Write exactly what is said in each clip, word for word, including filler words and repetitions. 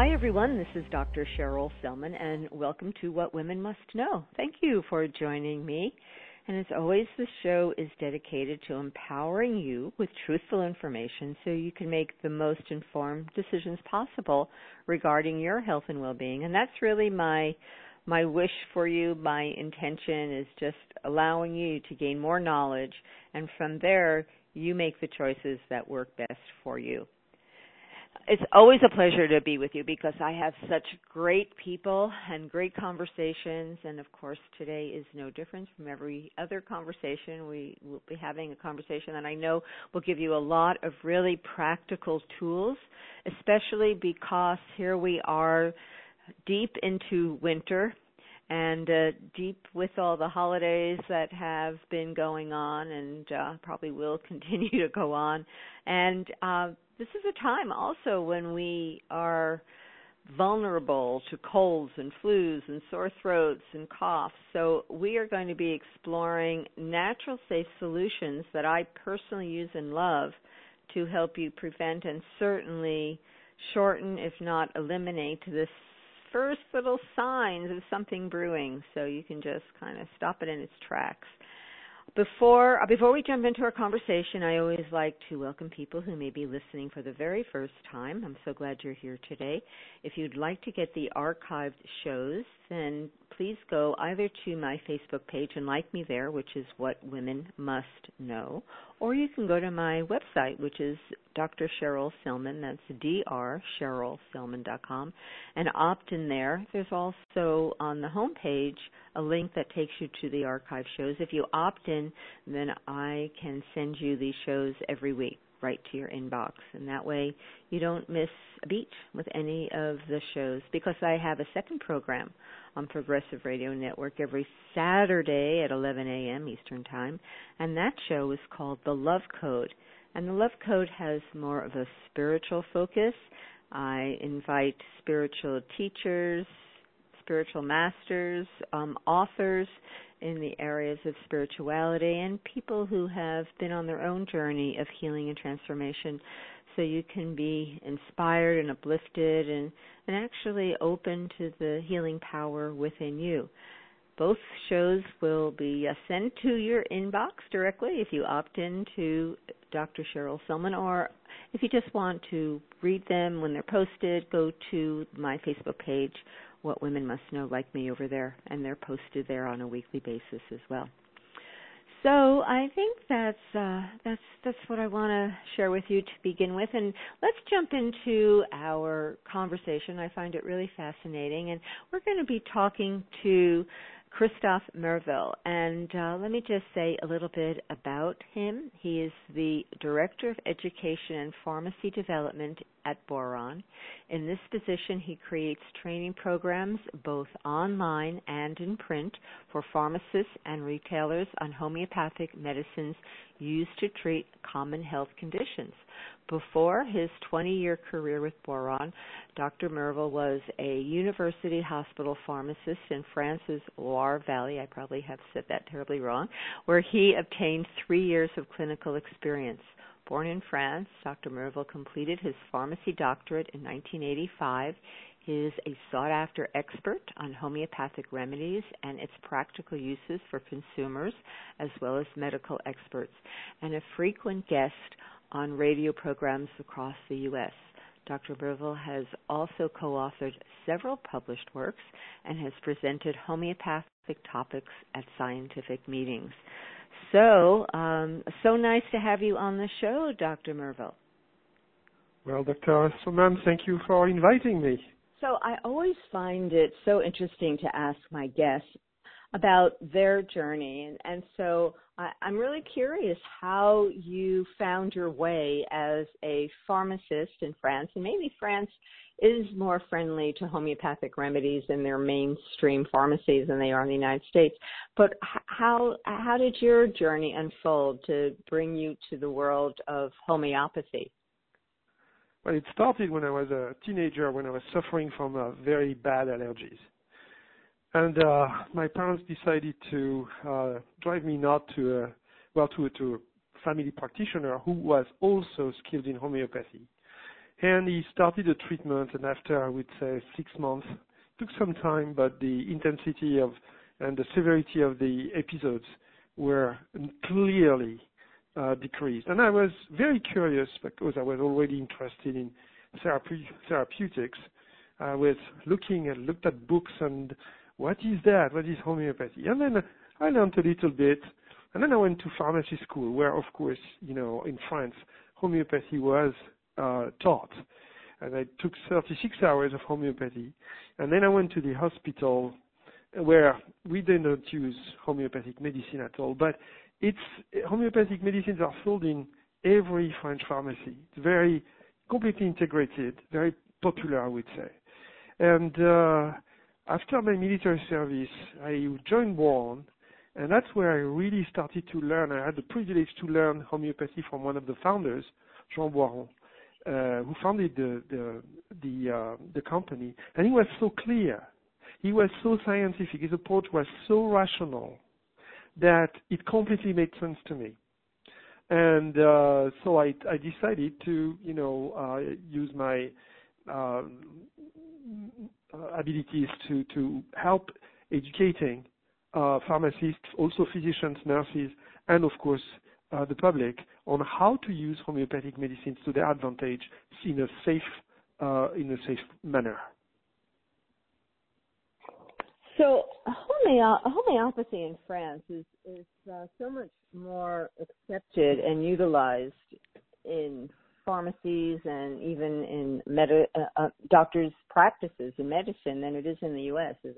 Hi, everyone. This is Doctor Cheryl Selman, and welcome to What Women Must Know. Thank you for joining me. And as always, the show is dedicated to empowering you with truthful information so you can make the most informed decisions possible regarding your health and well-being. And that's really my my wish for you. My intention is just allowing you to gain more knowledge, and from there, you make the choices that work best for you. It's always a pleasure to be with you because I have such great people and great conversations, and of course today is no different from every other conversation. We will be having a conversation that I know will give you a lot of really practical tools, especially because here we are deep into winter and uh, deep with all the holidays that have been going on and uh, probably will continue to go on. And uh, this is a time also when we are vulnerable to colds and flus and sore throats and coughs. So we are going to be exploring natural, safe solutions that I personally use and love to help you prevent and certainly shorten, if not eliminate, this first little signs of something brewing, so you can just kind of stop it in its tracks. Before uh, before we jump into our conversation, I always like to welcome people who may be listening for the very first time. I'm so glad you're here today. If you'd like to get the archived shows, then please go either to my Facebook page and like me there, which is What Women Must Know, or you can go to my website, which is Doctor Cheryl Selman. That's D R Cheryl Selman dot com, and opt in there. There's also on the home page a link that takes you to the archive shows. If you opt in, then I can send you these shows every week right to your inbox, and that way you don't miss a beat with any of the shows, because I have a second program on Progressive Radio Network every Saturday at eleven a.m. Eastern Time, and that show is called The Love Code. And the Love Code has more of a spiritual focus. I invite spiritual teachers, spiritual masters, um, authors in the areas of spirituality, and people who have been on their own journey of healing and transformation, so you can be inspired and uplifted and, and actually open to the healing power within you. Both shows will be sent to your inbox directly if you opt in to Doctor Cheryl Selman, or if you just want to read them when they're posted, go to my Facebook page, What Women Must Know, like me over there, and they're posted there on a weekly basis as well. So I think that's uh, that's that's what I want to share with you to begin with, and let's jump into our conversation. I find it really fascinating, and we're going to be talking to Christophe Merville, and uh, let me just say a little bit about him. He is the Director of Education and Pharmacy Development at Boiron. In this position, he creates training programs both online and in print for pharmacists and retailers on homeopathic medicines used to treat common health conditions. Before his twenty-year career with Boiron, Doctor Merville was a university hospital pharmacist in France's Loire Valley, I probably have said that terribly wrong, where he obtained three years of clinical experience. Born in France, Doctor Merville completed his pharmacy doctorate in nineteen eighty-five. He is a sought-after expert on homeopathic remedies and its practical uses for consumers as well as medical experts, and a frequent guest on radio programs across the U S Doctor Merville has also co-authored several published works and has presented homeopathic topics at scientific meetings. So, um, so nice to have you on the show, Doctor Merville. Well, Doctor Selman, thank you for inviting me. So I always find it so interesting to ask my guests about their journey, and, and so I, I'm really curious how you found your way as a pharmacist in France, and maybe France is more friendly to homeopathic remedies in their mainstream pharmacies than they are in the United States. But how how did your journey unfold to bring you to the world of homeopathy? Well, it started when I was a teenager, when I was suffering from uh, very bad allergies. And uh, my parents decided to uh, drive me not to a, well, to, to a family practitioner who was also skilled in homeopathy. And he started a treatment, and after, I would say, six months, it took some time, but the intensity of and the severity of the episodes were clearly uh, decreased. And I was very curious because I was already interested in therapy, therapeutics. I was looking and looked at books and what is that? What is homeopathy? And then I learned a little bit. And then I went to pharmacy school where, of course, you know, in France, homeopathy was uh, taught. And I took thirty-six hours of homeopathy. And then I went to the hospital where we didn't use homeopathic medicine at all. But it's homeopathic medicines are sold in every French pharmacy. It's very completely integrated, very popular, I would say. And uh, after my military service, I joined Boiron, and that's where I really started to learn. I had the privilege to learn homeopathy from one of the founders, Jean Boiron, uh, who founded the the the, uh, the company. And he was so clear. He was so scientific. His approach was so rational that it completely made sense to me. And uh, so I, I decided to, you know, uh, use my uh, abilities to, to help educating uh, pharmacists, also physicians, nurses, and of course uh, the public on how to use homeopathic medicines to their advantage in a safe, uh, in a safe manner. So homeo- homeopathy in France is, is uh, so much more accepted and utilized in pharmacies and even in med- uh, uh, doctors' practices in medicine than it is in the U S, isn't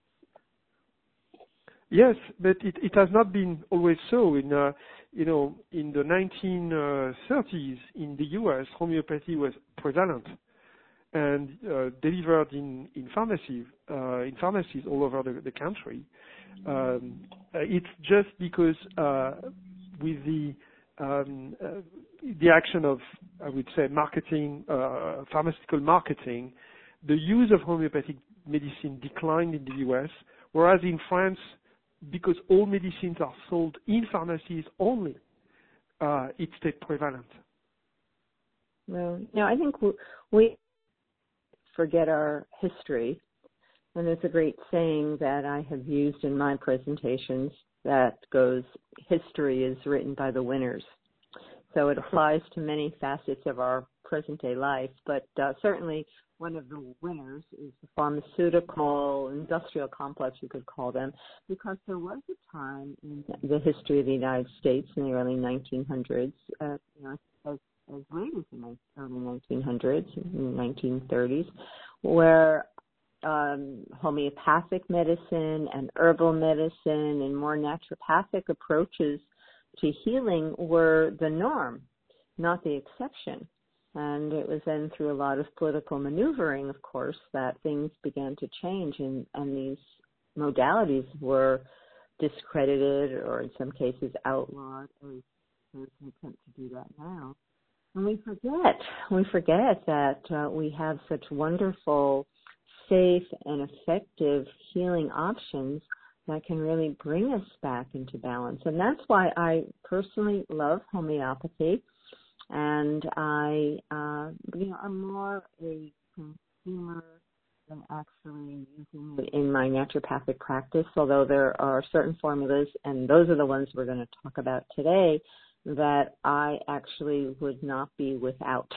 it? Yes, but it, it has not been always so. In uh, you know, in the nineteen thirties in the U S, homeopathy was prevalent and uh, delivered in in pharmacy uh, in pharmacies all over the, the country. Um, it's just because uh, with the um, uh, the action of, I would say, marketing, uh, pharmaceutical marketing, the use of homeopathic medicine declined in the U S, whereas in France, because all medicines are sold in pharmacies only, uh, it stayed prevalent. Well, you know, I think we, we forget our history. And there's a great saying that I have used in my presentations that goes, history is written by the winners. So it applies to many facets of our present-day life, but uh, certainly one of the winners is the pharmaceutical industrial complex, you could call them, because there was a time in the history of the United States in the early nineteen hundreds, uh, you know, as, as late as the early nineteen hundreds, in the nineteen thirties, where um, homeopathic medicine and herbal medicine and more naturopathic approaches to healing were the norm, not the exception. And it was then through a lot of political maneuvering, of course, that things began to change, and, and these modalities were discredited or in some cases outlawed. There's an attempt to do that now. And we forget, we forget that uh, we have such wonderful, safe, and effective healing options that can really bring us back into balance. And that's why I personally love homeopathy. And I, uh, you know, I'm more a consumer than actually using it in my naturopathic practice, although there are certain formulas, and those are the ones we're going to talk about today, that I actually would not be without.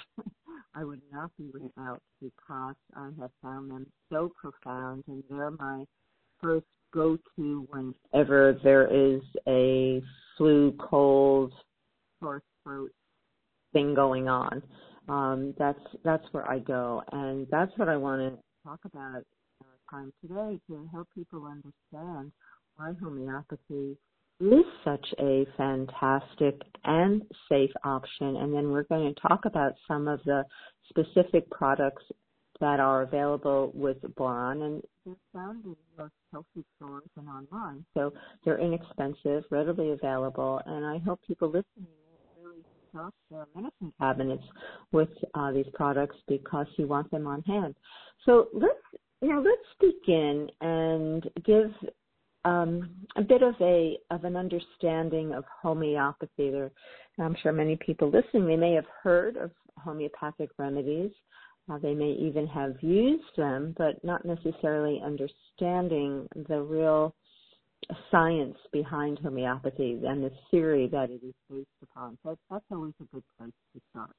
I would not be without because I have found them so profound, and they're my first go-to whenever there is a flu, cold, sore throat thing going on. Um, that's that's where I go, and that's what I want to talk about at our time today, to help people understand why homeopathy is such a fantastic and safe option. And then we're going to talk about some of the specific products that are available with Boiron, and they're found in most healthy stores and online. So they're inexpensive, readily available, and I hope people listening will really stock their medicine cabinets with uh, these products because you want them on hand. So let's, you know, let's begin and give um, a bit of a of an understanding of homeopathy. There, I'm sure many people listening, they may have heard of homeopathic remedies. Uh, they may even have used them, but not necessarily understanding the real science behind homeopathy and the theory that it is based upon. So that's always a good place to start.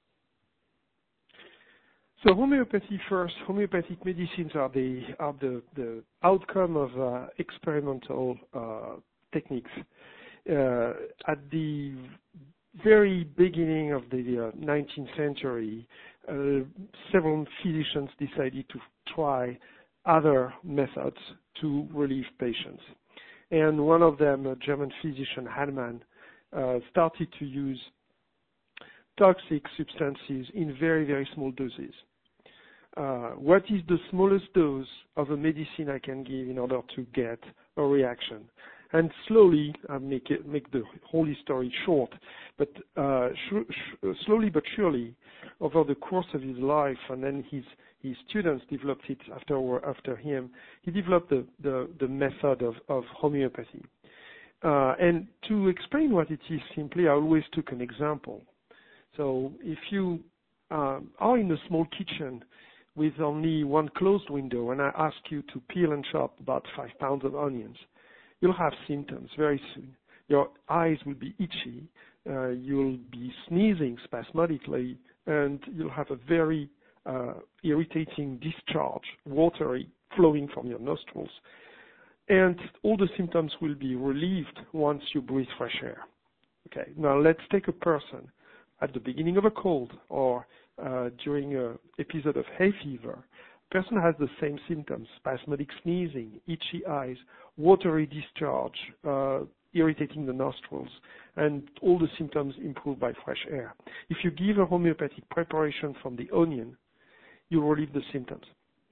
So homeopathy first, homeopathic medicines are the are the, the outcome of uh, experimental uh, techniques. Uh, at the very beginning of the uh, nineteenth century, uh, several physicians decided to try other methods to relieve patients. And one of them, a German physician, Hahnemann, uh, started to use toxic substances in very, very small doses. Uh, what is the smallest dose of a medicine I can give in order to get a reaction? And slowly, I make it, make the whole story short, but uh, sh- sh- slowly but surely, over the course of his life, and then his his students developed it after after him. He developed the the, the method of, of homeopathy. Uh, and to explain what it is simply, I always took an example. So if you um, are in a small kitchen with only one closed window, and I ask you to peel and chop about five pounds of onions, you'll have symptoms very soon. Your eyes will be itchy, uh, you'll be sneezing spasmodically, and you'll have a very uh, irritating discharge, watery, flowing from your nostrils. And all the symptoms will be relieved once you breathe fresh air. Okay, now let's take a person at the beginning of a cold or uh, during an episode of hay fever. Person has the same symptoms: spasmodic sneezing, itchy eyes, watery discharge, uh, irritating the nostrils, and all the symptoms improve by fresh air. If you give a homeopathic preparation from the onion, you relieve the symptoms.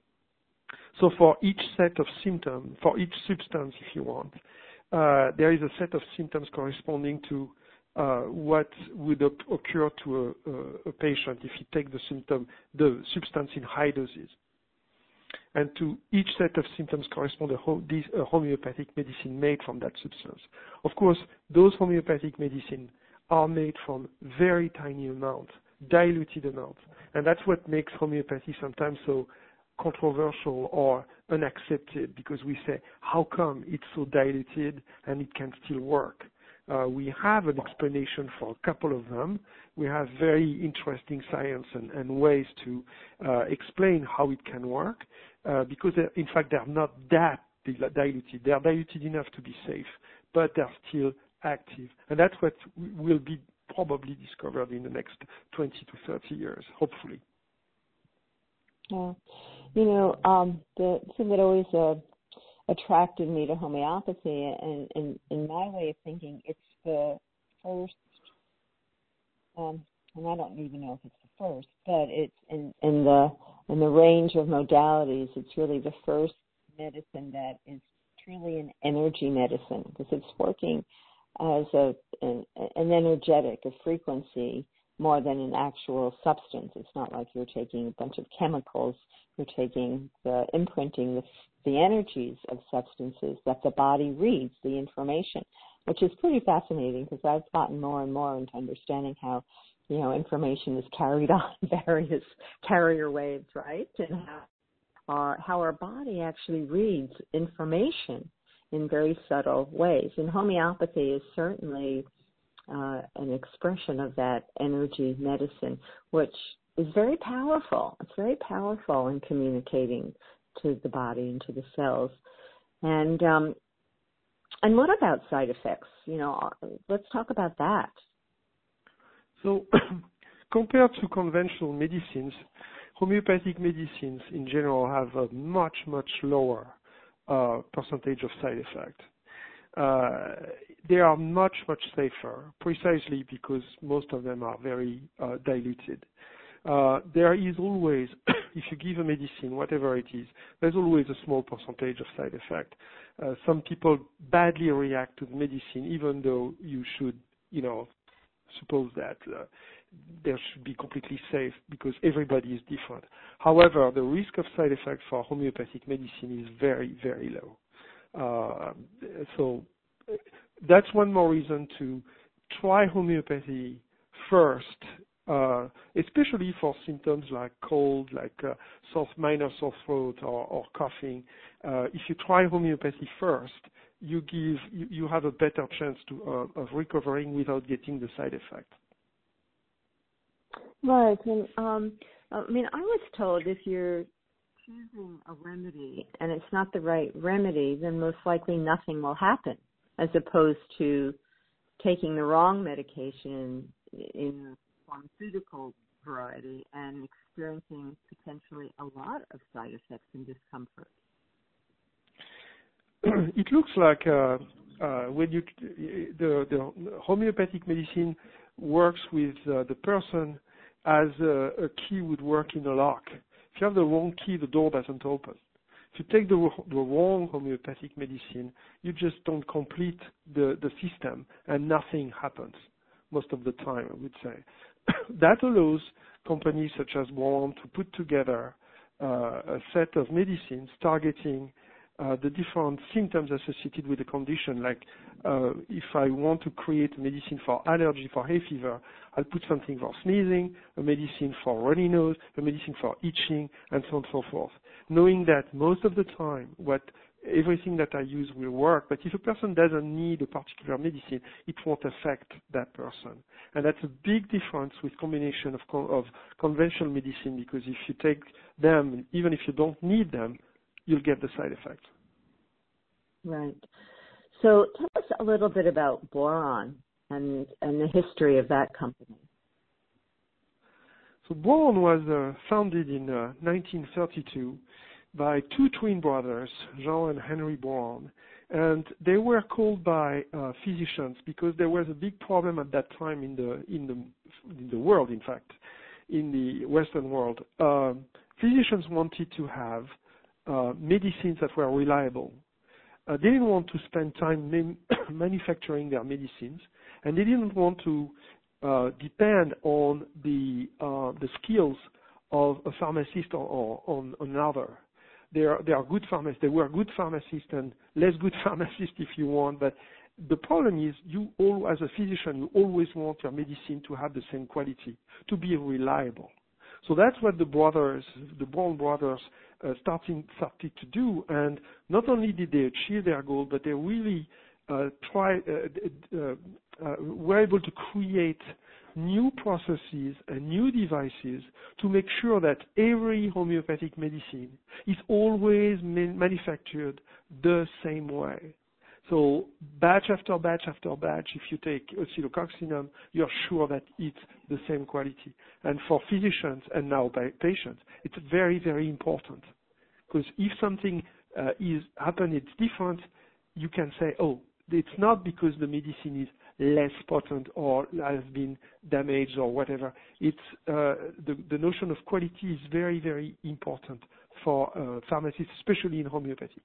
So for each set of symptoms, for each substance, if you want, uh, there is a set of symptoms corresponding to uh, what would op- occur to a, a, a patient if you take the symptom, the substance in high doses. And to each set of symptoms correspond a, ho- this, a homeopathic medicine made from that substance. Of course, those homeopathic medicines are made from very tiny amounts, diluted amounts. And that's what makes homeopathy sometimes so controversial or unaccepted, because we say, how come it's so diluted and it can still work? Uh, we have an explanation for a couple of them. We have very interesting science and, and ways to uh, explain how it can work, uh, because in fact they're not that diluted. They're diluted enough to be safe, but they're still active. And that's what will be probably discovered in the next twenty to thirty years, hopefully. Yeah. You know, um, the thing that always uh, attracted me to homeopathy, and, and in my way of thinking, it's the first, um, and I don't even know if it's the first, but it's in, in the in the range of modalities, it's really the first medicine that is truly an energy medicine, because it's working as a an, an energetic, a frequency, more than an actual substance. It's not like you're taking a bunch of chemicals. You're taking the imprinting the, the energies of substances that the body reads, the information, which is pretty fascinating, because I've gotten more and more into understanding how, you know, information is carried on various carrier waves, right? And how our, how our body actually reads information in very subtle ways. And homeopathy is certainly Uh, an expression of that energy medicine, which is very powerful. It's very powerful in communicating to the body and to the cells. And um, and what about side effects? You know, let's talk about that. So, compared to conventional medicines, homeopathic medicines in general have a much, much lower uh, percentage of side effect. Uh, they are much, much safer, precisely because most of them are very uh, diluted. Uh, there is always, if you give a medicine, whatever it is, there's always a small percentage of side effect. Uh, some people badly react to the medicine, even though you should, you know, suppose that uh, there should be completely safe, because everybody is different. However, the risk of side effects for homeopathic medicine is very, very low. Uh, so that's one more reason to try homeopathy first, uh, especially for symptoms like cold, like uh, sore, minor sore throat or, or coughing. Uh, if you try homeopathy first, you give you, you have a better chance to uh, of recovering without getting the side effect. Right, and um, I mean, I was told if you're choosing a remedy and it's not the right remedy, then most likely nothing will happen, as opposed to taking the wrong medication in pharmaceutical variety and experiencing potentially a lot of side effects and discomfort. It looks like uh, uh, when you the, the homeopathic medicine works with uh, the person as a, a key would work in a lock. If you have the wrong key, the door doesn't open. If you take the, the wrong homeopathic medicine, you just don't complete the, the system and nothing happens most of the time, I would say. That allows companies such as Boiron to put together uh, a set of medicines targeting uh, the different symptoms associated with the condition. Like uh, if I want to create a medicine for allergy, for hay fever, I'll put something for sneezing, a medicine for runny nose, a medicine for itching, and so on and so forth. Knowing that most of the time, what everything that I use will work, but if a person doesn't need a particular medicine, it won't affect that person. And that's a big difference with combination of, con- of conventional medicine, because if you take them, even if you don't need them, you'll get the side effects. Right. So tell us a little bit about Boiron and, and the history of that company. So Boiron was uh, founded in uh, nineteen thirty-two by two twin brothers, Jean and Henry Boiron, and they were called by uh, physicians because there was a big problem at that time in the in the in the world, in fact, in the Western world. Um, physicians wanted to have uh, medicines that were reliable. Uh, they didn't want to spend time man- manufacturing their medicines, and they didn't want to uh, depend on the uh, the skills of a pharmacist or, or on another. They are, they are good pharmacists. They were good pharmacists and less good pharmacists if you want. But the problem is, you all, as a physician, you always want your medicine to have the same quality, to be reliable. So that's what the brothers, the Boiron brothers, uh, starting, started to do. And not only did they achieve their goal, but they really uh, try, uh, uh, uh, were able to create new processes and new devices to make sure that every homeopathic medicine is always man- manufactured the same way. So batch after batch after batch, if you take oscillococcinum, you're sure that it's the same quality. And for physicians and now by patients, it's very, very important. Because if something uh, is happening, it's different, you can say, oh, it's not because the medicine is less potent or has been damaged or whatever. It's uh, the, the notion of quality is very, very important for uh, pharmacists, especially in homeopathy.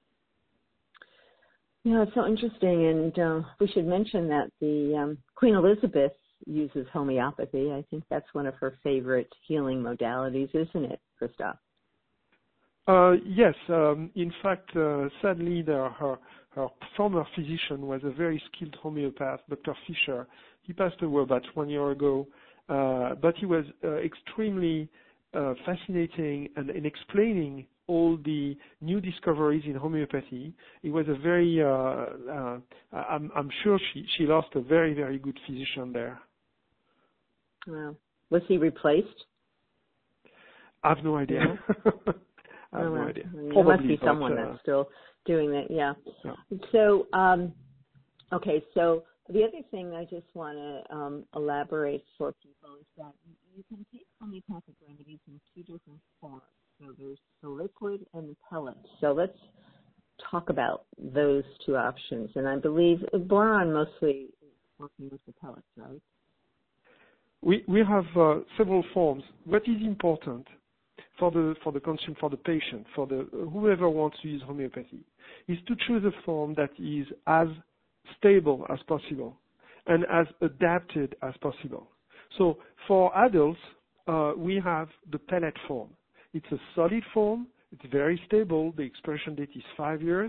Yeah, it's so interesting, and uh, we should mention that the um, Queen Elizabeth uses homeopathy. I think that's one of her favorite healing modalities, isn't it, Christophe? Uh, yes. Um, in fact, uh, sadly, there, her, her former physician was a very skilled homeopath, Doctor Fisher. He passed away about one year ago, uh, but he was uh, extremely uh, fascinating and in explaining all the new discoveries in homeopathy. It was a very, uh, uh, I'm, I'm sure she, she lost a very, very good physician there. Wow. Was he replaced? I have no idea. Yeah. I have oh, no well, idea. There Probably, must be someone but, uh, that's still doing that, yeah. yeah. So, um, okay, so the other thing I just want to um, elaborate for people is that you can take homeopathic remedies in two different forms. So there's the liquid and the pellet. So let's talk about those two options. And I believe Boiron mostly is working with the pellets, right? We we have uh, several forms. What is important for the for the consumer, for the patient, for the whoever wants to use homeopathy, is to choose a form that is as stable as possible and as adapted as possible. So for adults, uh, we have the pellet form. It's a solid form. It's very stable. The expiration date is five years.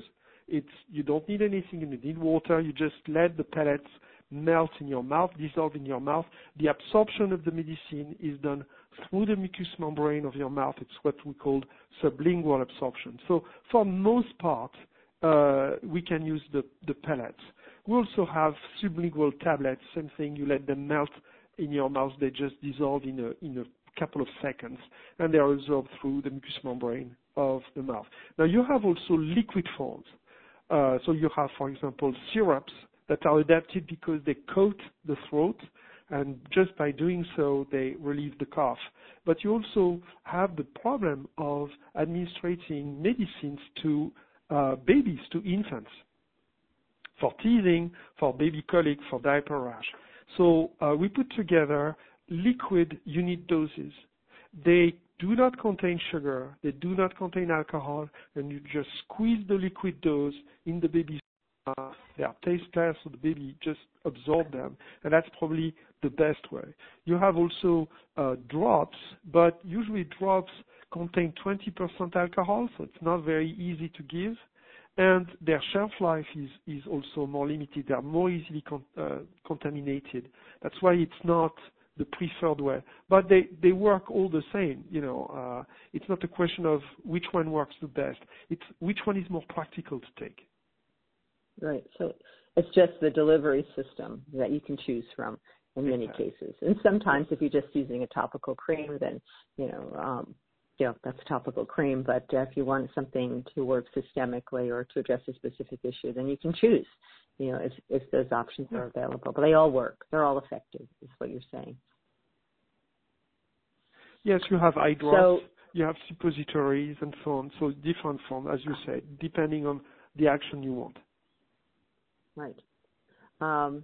It's you don't need anything. You need water. You just let the pellets melt in your mouth, dissolve in your mouth. The absorption of the medicine is done through the mucous membrane of your mouth. It's what we call sublingual absorption. So for most part, uh, we can use the, the pellets. We also have sublingual tablets, same thing. You let them melt in your mouth. They just dissolve in a, in a couple of seconds, and they are absorbed through the mucous membrane of the mouth. Now, you have also liquid forms. Uh, so you have, for example, syrups that are adapted because they coat the throat, and just by doing so, they relieve the cough. But you also have the problem of administering medicines to uh, babies, to infants, for teething, for baby colic, for diaper rash. So uh, we put together liquid unit doses. They do not contain sugar, they do not contain alcohol, and you just squeeze the liquid dose in the baby's mouth. They are tasteless, so the baby just absorbs them, and that's probably the best way. You have also uh, drops, but usually drops contain twenty percent alcohol, so it's not very easy to give, and their shelf life is, is also more limited. They are more easily con- uh, contaminated. That's why it's not the preferred way, but they, they work all the same. You know, uh, it's not a question of which one works the best. It's which one is more practical to take. Right. So it's just the delivery system that you can choose from in many Exactly. cases. And sometimes if you're just using a topical cream, then, you know, um, you know, that's a topical cream. But uh, if you want something to work systemically or to address a specific issue, then you can choose, you know, if, if those options Yeah. are available. But they all work. They're all effective, is what you're saying. Yes, you have eye drops, So, you have suppositories and so on. So different forms, as you said, depending on the action you want. right. Um,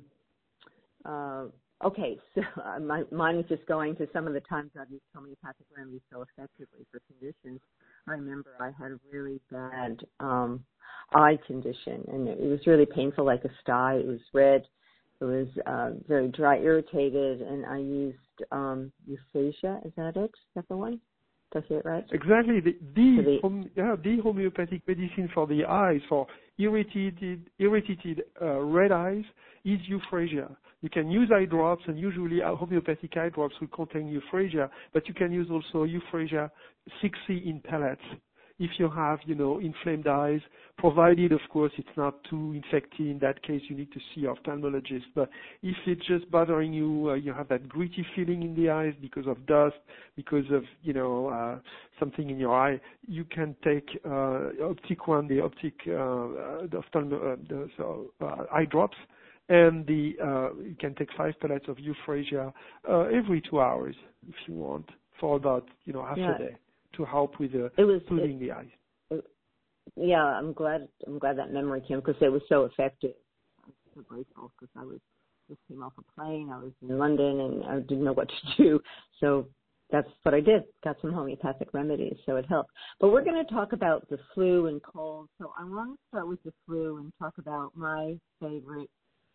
uh, okay, so uh, my, mine was just going to some of the times I've used homeopathic remedies so effectively for conditions. I remember I had a really bad um, eye condition, and it was really painful, like a sty. It was red. It was uh, very dry, irritated, and I used um, Euphrasia. Is that it? Is that the one? Did I say it right? Exactly. The, the, the hom- yeah, the homeopathic medicine for the eyes, for irritated, irritated uh, red eyes, is Euphrasia. You can use eye drops, and usually uh, homeopathic eye drops will contain Euphrasia, but you can use also Euphrasia six C in pellets if you have, you know, inflamed eyes, provided, of course, it's not too infected. In that case, you need to see your ophthalmologist. But if it's just bothering you, uh, you have that gritty feeling in the eyes because of dust, because of, you know, uh, something in your eye, you can take uh, Optic One, the Optic, uh, the ophthalmo- uh, the, so, uh, eye drops, and the uh, you can take five pellets of Euphrasia uh, every two hours if you want, for about, you know, half yeah. a day, to help with uh, it was, soothing it, the eyes. it, yeah, I'm glad I'm glad that memory came because it was so effective. I'm so grateful because I was just came off a plane. I was in London and I didn't know what to do. So that's what I did. Got some homeopathic remedies, so it helped. But we're going to talk about the flu and cold. So I want to start with the flu and talk about my favorite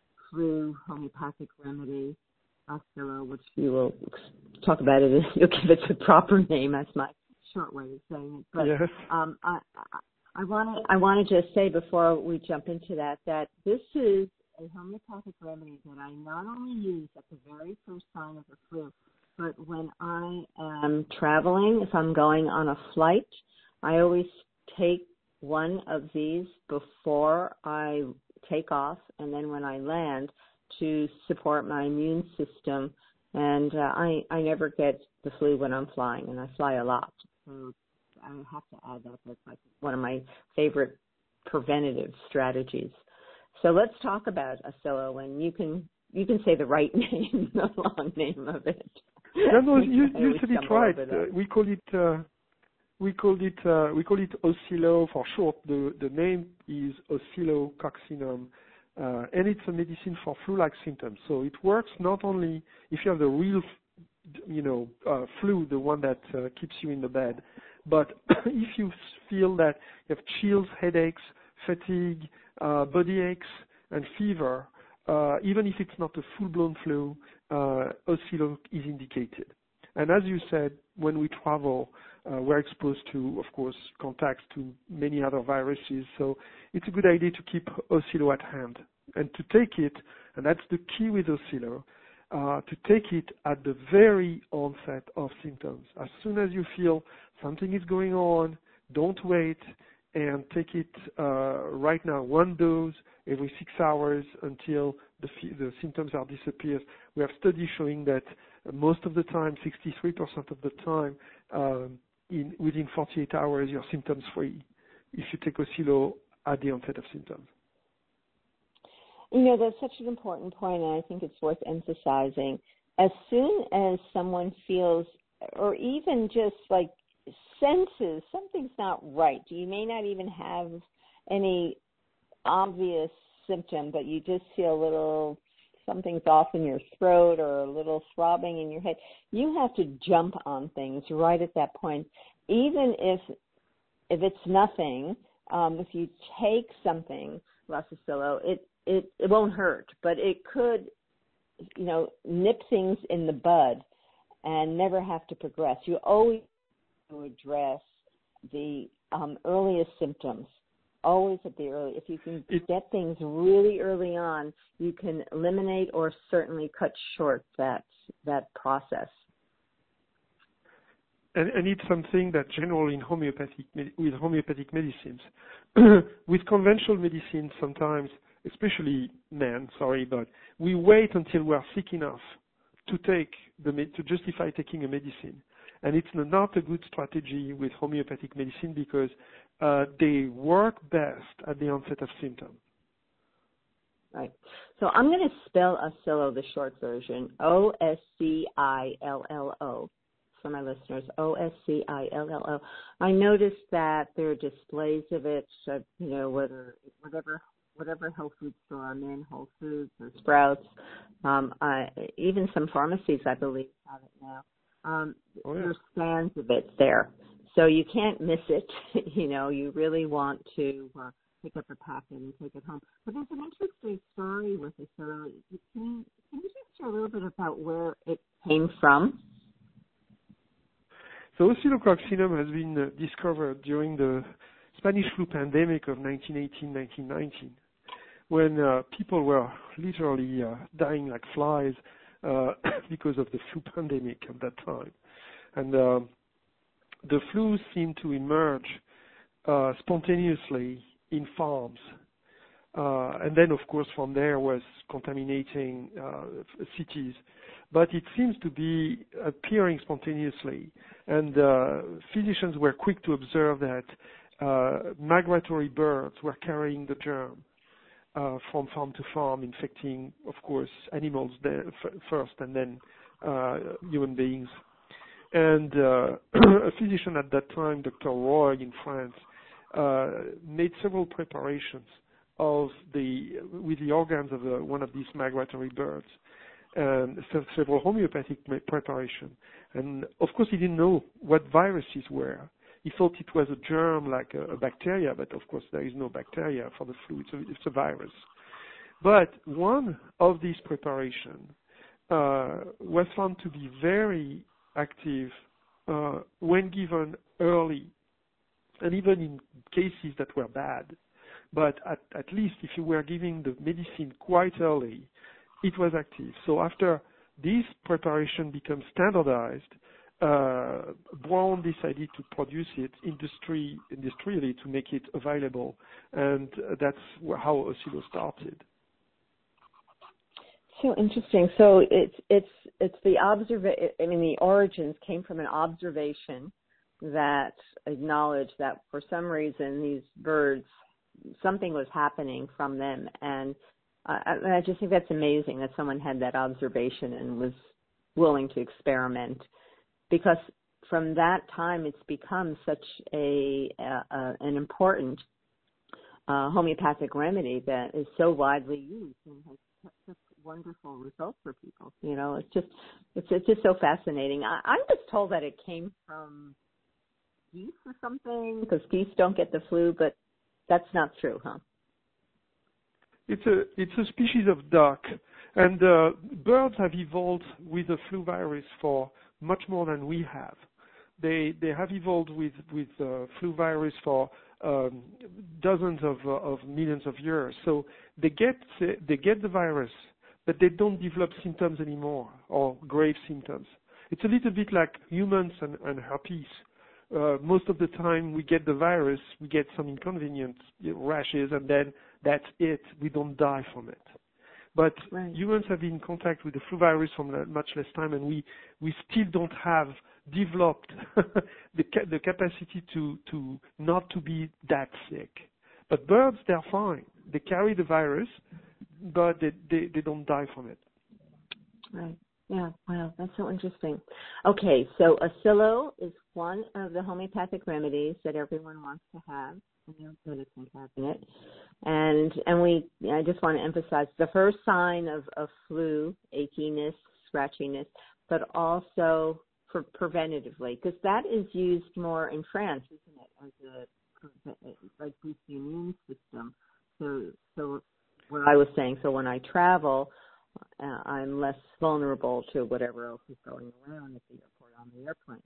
flu homeopathic remedy, Oscillo, which you will talk about it. You'll give it the proper name. That's my short way of saying it. But Yes. um, I, I want to I want to just say before we jump into that that this is a homeopathic remedy that I not only use at the very first sign of the flu, but when I am traveling, if I'm going on a flight, I always take one of these before I take off, and then when I land, to support my immune system. And uh, I I never get the flu when I'm flying, and I fly a lot. So I have to add that. That's like one of my favorite preventative strategies. So let's talk about Oscillo, and you can you can say the right name, the long name of it. No, no, you, I you always said it stumble right. over that. Uh, we call it uh, we call it uh, we call it Oscillo for short. The the name is Oscillococcinum, uh, and it's a medicine for flu-like symptoms. So it works not only if you have the real, you know, uh, flu, the one that uh, keeps you in the bed, but if you feel that you have chills, headaches, fatigue, uh, body aches, and fever, uh, even if it's not a full-blown flu, uh, Oscillo is indicated. And as you said, when we travel, uh, we're exposed to, of course, contacts to many other viruses. So it's a good idea to keep Oscillo at hand and to take it, and that's the key with Oscillo, uh, to take it at the very onset of symptoms. As soon as you feel something is going on, don't wait, and take it uh, right now, one dose every six hours until the, the symptoms are disappeared. We have studies showing that most of the time, sixty-three percent of the time, um, in, within forty-eight hours, you're symptoms free if you take Oscillo at the onset of symptoms. You know, that's such an important point, and I think it's worth emphasizing. As soon as someone feels, or even just like senses something's not right, you may not even have any obvious symptom, but you just feel a little, something's off in your throat or a little throbbing in your head, you have to jump on things right at that point. Even if if it's nothing, um, if you take something, Oscillo, it, it, it won't hurt, but it could, you know, nip things in the bud and never have to progress. You always to address the um, earliest symptoms, always at the early. If you can get things really early on, you can eliminate or certainly cut short that that process. And, and it's something that generally in homeopathic with homeopathic medicines, with conventional medicine sometimes, especially men, sorry, but we wait until we are sick enough to take the to justify taking a medicine. And it's not a good strategy with homeopathic medicine because uh, they work best at the onset of symptoms. Right. So I'm going to spell Oscillo, the short version, O S C I L L O, for my listeners, O S C I L L O. I noticed that there are displays of it, so, you know, whether whatever whatever health food store I'm in, Whole Foods or Sprouts, um, I, even some pharmacies, I believe, have it now. Um, oh, yeah. There's stands of it there, so you can't miss it. You know, you really want to uh, pick up a packet and take it home. But there's an interesting story with this. So can you, can you just share a little bit about where it came from? So Oscillococcinum has been uh, discovered during the Spanish flu pandemic of nineteen eighteen nineteen nineteen, when uh, people were literally uh, dying like flies Uh, because of the flu pandemic at that time. And uh, the flu seemed to emerge uh, spontaneously in farms. Uh, and then, of course, from there was contaminating uh, cities. But it seems to be appearing spontaneously. And uh, physicians were quick to observe that uh, migratory birds were carrying the germ. Uh, from farm to farm, infecting, of course, animals there f- first and then uh, human beings. And uh, a physician at that time, Doctor Roy in France, uh, made several preparations of the with the organs of uh, one of these migratory birds, and several homeopathic preparations. And of course, he didn't know what viruses were. He thought it was a germ like a, a bacteria, but of course there is no bacteria for the flu, it's a, it's a virus. But one of these preparations uh, was found to be very active uh, when given early, and even in cases that were bad. But at, at least if you were giving the medicine quite early, it was active. So after this preparation becomes standardized, Uh, Brown decided to produce it industry, industrially to make it available, and uh, that's how Oscillo started. So interesting. So it's it's it's the observa- I mean, the origins came from an observation that acknowledged that for some reason these birds, something was happening from them, and uh, I just think that's amazing that someone had that observation and was willing to experiment. Because from that time, it's become such a uh, an important uh, homeopathic remedy that is so widely used and has such wonderful results for people. You know, it's just it's it's just so fascinating. I, I'm just told that it came from geese or something, because geese don't get the flu, but that's not true, huh? It's a it's a species of duck, And uh, birds have evolved with the flu virus for much more than we have. They they have evolved with with uh, flu virus for um, dozens of uh, of millions of years. So they get they get the virus, but they don't develop symptoms anymore or grave symptoms. It's a little bit like humans and, and herpes. Uh, most of the time we get the virus, we get some inconvenience, rashes, and then that's it. We don't die from it. But right. humans have been in contact with the flu virus for much less time, and we, we still don't have developed the, ca- the capacity to, to not to be that sick. But birds, they're fine. They carry the virus, but they, they, they don't die from it. Right. Yeah, wow, that's so interesting. Okay, so Acilo is one of the homeopathic remedies that everyone wants to have, and they're good at having it. And and we, I just want to emphasize the first sign of, of flu, achiness, scratchiness, but also for preventatively, because that is used more in France, isn't it, as a like boost the immune system. So so what I was saying, so when I travel, Uh, I'm less vulnerable to whatever else is going around at the airport on the airplane.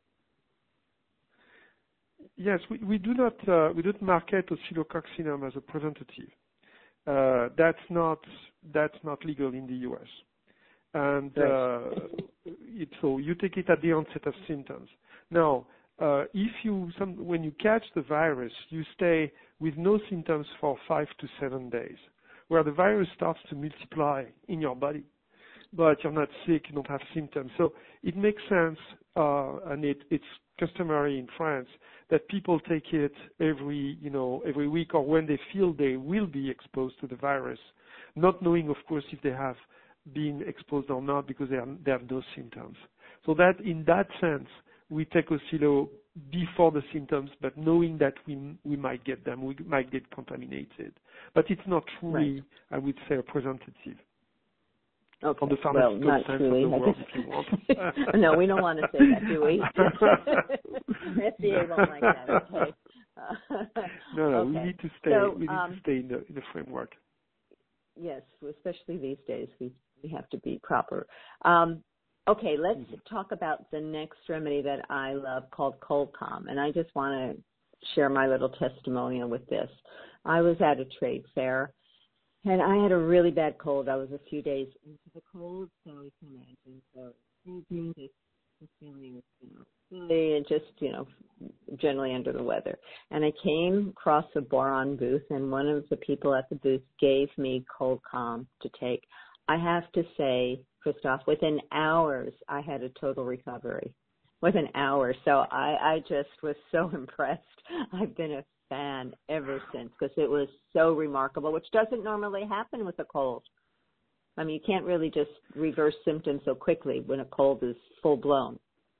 Yes, we, we do not uh, we don't market oscillococcinum as a preventative. Uh, that's not that's not legal in the U S. And uh, it, so you take it at the onset of symptoms. Now, uh, if you some, when you catch the virus, you stay with no symptoms for five to seven days. Where the virus starts to multiply in your body, but you're not sick, you don't have symptoms. So it makes sense, uh, and it, it's customary in France that people take it every, you know, every week or when they feel they will be exposed to the virus, not knowing, of course, if they have been exposed or not because they, are, they have no symptoms. So that, in that sense, we take Oscillo before the symptoms, but knowing that we we might get them, we might get contaminated. But it's not truly, right. I would say, a preventative. Okay. On the well, not sense truly. Of the world, if you want. No, we don't want to say that, do we? F D A won't like that. Okay. Uh, no, no, okay. we need to stay. So, we need um, to stay in the in the framework. Yes, especially these days, we we have to be proper. Um, Okay, let's mm-hmm. talk about the next remedy that I love called Cold Calm, and I just want to share my little testimonial with this. I was at a trade fair, and I had a really bad cold. I was a few days into the cold, so you can imagine. So freezing, just, just feeling, you know, silly and just, you know, generally under the weather. And I came across a boron booth, and one of the people at the booth gave me Cold Calm to take. I have to say, Christophe, within hours, I had a total recovery. Within hours. So I, I just was so impressed. I've been a fan ever since because it was so remarkable, which doesn't normally happen with a cold. I mean, you can't really just reverse symptoms so quickly when a cold is full blown.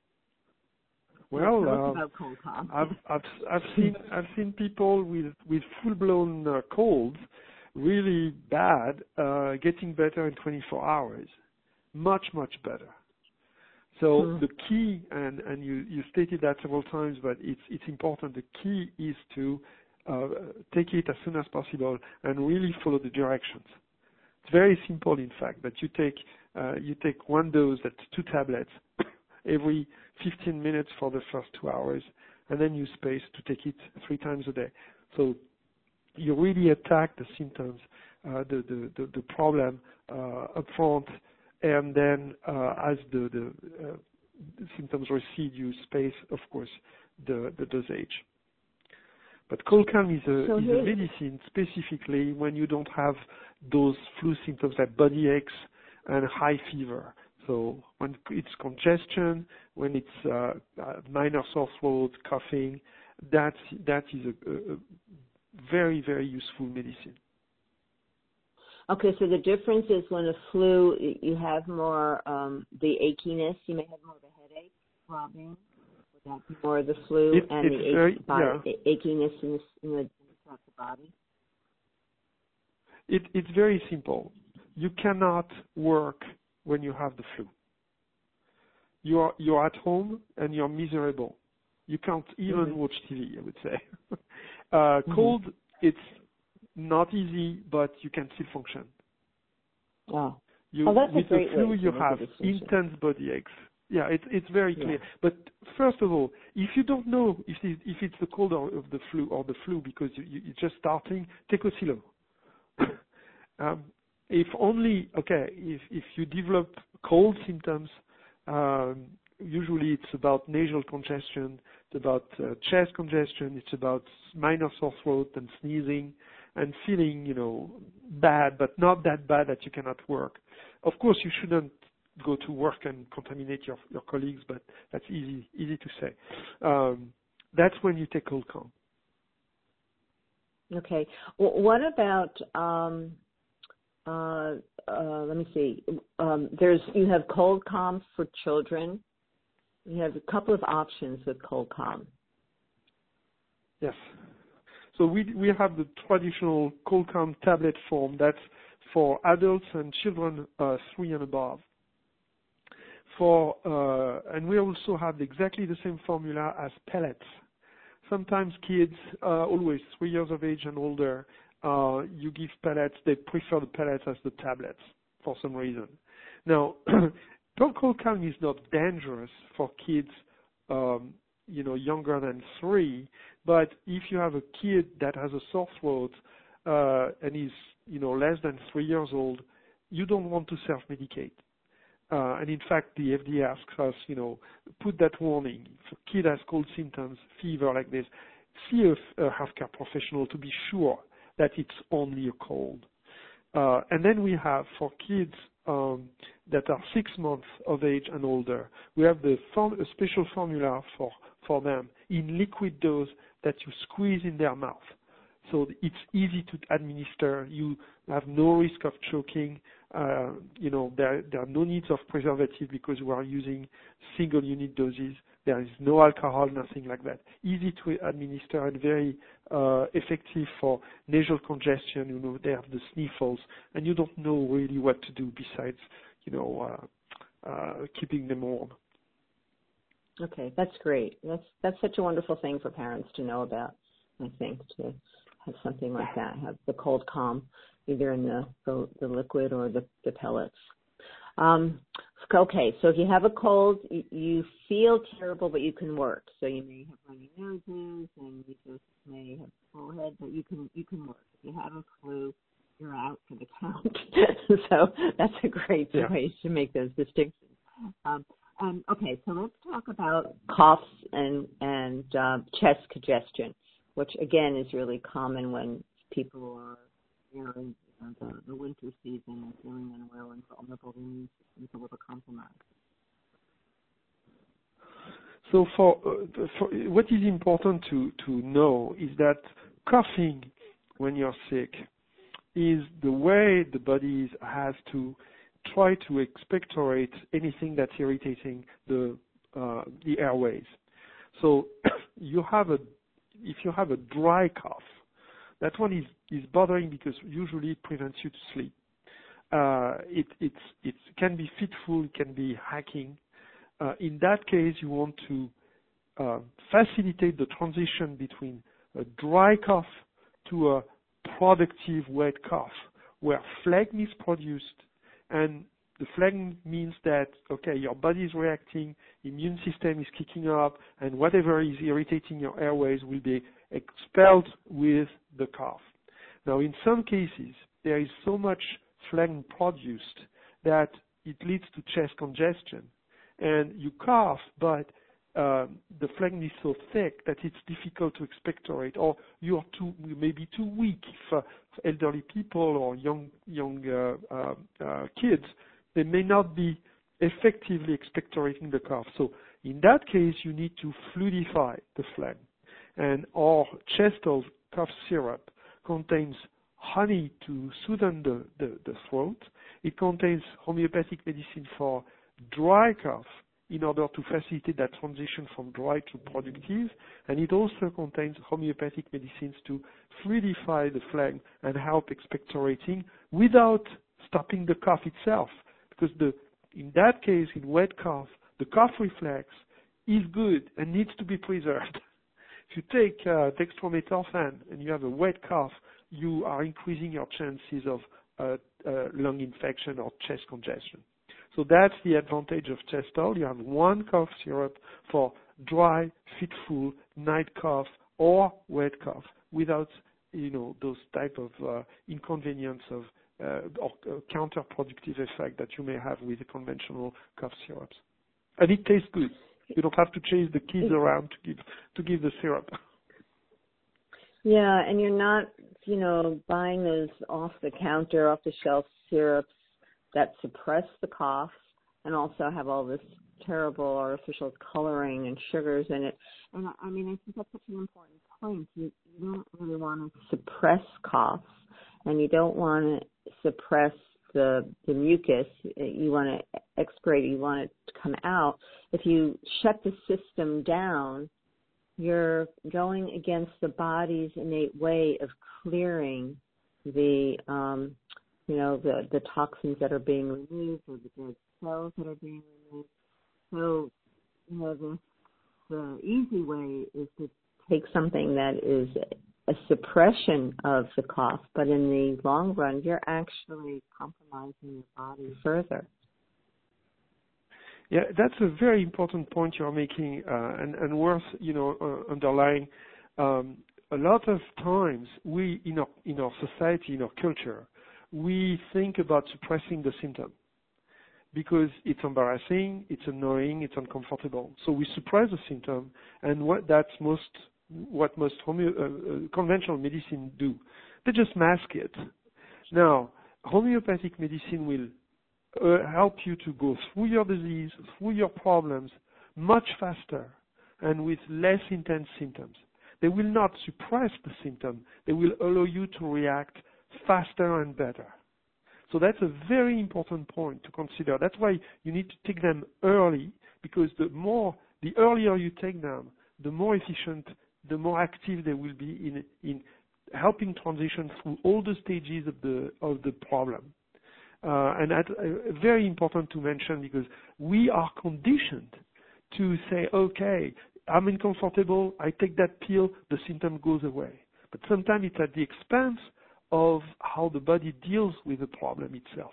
Well, uh, about cold calm. I've, I've, I've seen I've seen people with with full blown uh, colds, really bad, uh, getting better in twenty-four hours. Much, much better. So mm. the key, and, and you, you stated that several times, but it's it's important. The key is to uh, take it as soon as possible and really follow the directions. It's very simple, in fact. That you take uh, you take one dose, that's two tablets, every fifteen minutes for the first two hours, and then you space to take it three times a day. So you really attack the symptoms, uh, the, the the the problem uh, up front. And then, uh, as the, the, uh, the symptoms recede, you space, of course, the, the dosage. But Cold Calm is a, so is a medicine specifically when you don't have those flu symptoms like body aches and high fever. So when it's congestion, when it's uh, uh, minor sore throat, coughing, that that is a, a, a very, very useful medicine. Okay, so the difference is when a flu, you have more um, the achiness. You may have more of a headache, throbbing. Would that be more of the flu it, and the very, ach- body, yeah. achiness in the, in the, in the body? It, it's very simple. You cannot work when you have the flu. You're you're at home and you're miserable. You can't even mm-hmm. watch T V, I would say. uh, mm-hmm. Cold, it's not easy, but you can still function. Oh. You, oh, that's with a great the flu, way to you make have a distinction. intense body aches. Yeah, it's it's very clear. Yeah. But first of all, if you don't know if it, if it's the cold or of the flu or the flu because you, you, you're just starting, take Osilo. um, if only okay, if if you develop cold symptoms, um, usually it's about nasal congestion, it's about uh, chest congestion, it's about minor sore throat and sneezing and feeling, you know, bad, but not that bad that you cannot work. Of course, you shouldn't go to work and contaminate your your colleagues, but that's easy easy to say. Um, that's when you take cold calm. Okay. Well, what about um, uh, uh, let me see. Um, there's you have cold calm for children. You have a couple of options with cold calm. Yes. So we we have the traditional cold calm tablet form. That's for adults and children uh, three and above. For uh, and we also have exactly the same formula as pellets. Sometimes kids, uh, always three years of age and older, uh, you give pellets. They prefer the pellets as the tablets for some reason. Now, cold calm is not dangerous for kids, um, you know, younger than three. But if you have a kid that has a sore throat uh, and is, you know, less than three years old, you don't want to self-medicate. Uh, and in fact, the F D A asks us, you know, put that warning. If a kid has cold symptoms, fever like this, see a, a healthcare professional to be sure that it's only a cold. Uh, and then we have, for kids um, that are six months of age and older, we have the form, a special formula for, for them in liquid dose that you squeeze in their mouth. So it's easy to administer. You have no risk of choking. Uh, you know, there, there are no needs of preservative because we are using single unit doses. There is no alcohol, nothing like that. Easy to administer and very uh, effective for nasal congestion. You know, they have the sniffles, and you don't know really what to do besides, you know, uh, uh, keeping them warm. Okay, that's great. That's that's such a wonderful thing for parents to know about. I think to have something like that, have the cold calm, either in the, the, the liquid or the, the pellets. Um, okay, so if you have a cold, you, you feel terrible, but you can work. So you may have runny noses and you just may have a full head, but you can you can work. If you have a flu, you're out for the count. So that's a great yeah. way to make those distinctions. Um, um, okay, so let's talk about coughs and and uh, chest congestion, which again is really common when people are, you know, in the, the winter season and feeling unwell and vulnerable, immune system's a little compromised. So for, uh, for what is important to, to know is that coughing when you're sick is the way the body has to try to expectorate anything that's irritating the uh, the airways. So you have a if you have a dry cough, that one is, is bothering because usually it prevents you to sleep. Uh, it it's it can be fitful, it can be hacking. Uh, in that case, you want to uh, facilitate the transition between a dry cough to a productive wet cough, where phlegm is produced, and the phlegm means that, okay, your body is reacting, immune system is kicking up, and whatever is irritating your airways will be expelled with the cough. Now, in some cases, there is so much phlegm produced that it leads to chest congestion, and you cough, but uh, the phlegm is so thick that it's difficult to expectorate, or you are too maybe too weak for, for elderly people or young young uh, uh, uh, kids. They may not be effectively expectorating the cough. So in that case, you need to fluidify the phlegm. And our Chestol cough syrup contains honey to soothe the, the, the throat. It contains homeopathic medicine for dry cough in order to facilitate that transition from dry to productive. And it also contains homeopathic medicines to fluidify the phlegm and help expectorating without stopping the cough itself. Because the, in that case, in wet cough, the cough reflex is good and needs to be preserved. If you take uh, dextromethorphan and you have a wet cough, you are increasing your chances of uh, uh, lung infection or chest congestion. So that's the advantage of Chestol. You have one cough syrup for dry, fitful, night cough or wet cough without, you know, those type of uh, inconvenience of uh, or uh, counterproductive effect that you may have with the conventional cough syrups. And it tastes good. You don't have to chase the kids around to give to give the syrup. Yeah, and you're not, you know, buying those off-the-counter, off-the-shelf syrups that suppress the cough and also have all this terrible artificial coloring and sugars in it. And I mean, I think that's such an important point. You, you don't really want to suppress coughs, and you don't want to suppress the the mucus. You want to expirate. You want it to come out. If you shut the system down, you're going against the body's innate way of clearing the, um, you know, the, the toxins that are being removed or the dead cells that are being removed. So, you know, the, the easy way is to take something that is a suppression of the cough, but in the long run, you're actually compromising your body further. Yeah, that's a very important point you're making, uh, and, and worth, you know, uh, underlying. Um, a lot of times, we in our in our society, in our culture, we think about suppressing the symptom because it's embarrassing, it's annoying, it's uncomfortable. So we suppress the symptom, and what that's most what most homeo- uh, uh, conventional medicine do. They just mask it. Now, homeopathic medicine will Uh, help you to go through your disease, through your problems, much faster and with less intense symptoms. They will not suppress the symptom. They will allow you to react faster and better. So that's a very important point to consider. That's why you need to take them early, because the more, the earlier you take them, the more efficient, the more active they will be in, in helping transition through all the stages of the, of the problem. Uh, and that's uh, very important to mention, because we are conditioned to say, okay, I'm uncomfortable, I take that pill, the symptom goes away. But sometimes it's at the expense of how the body deals with the problem itself.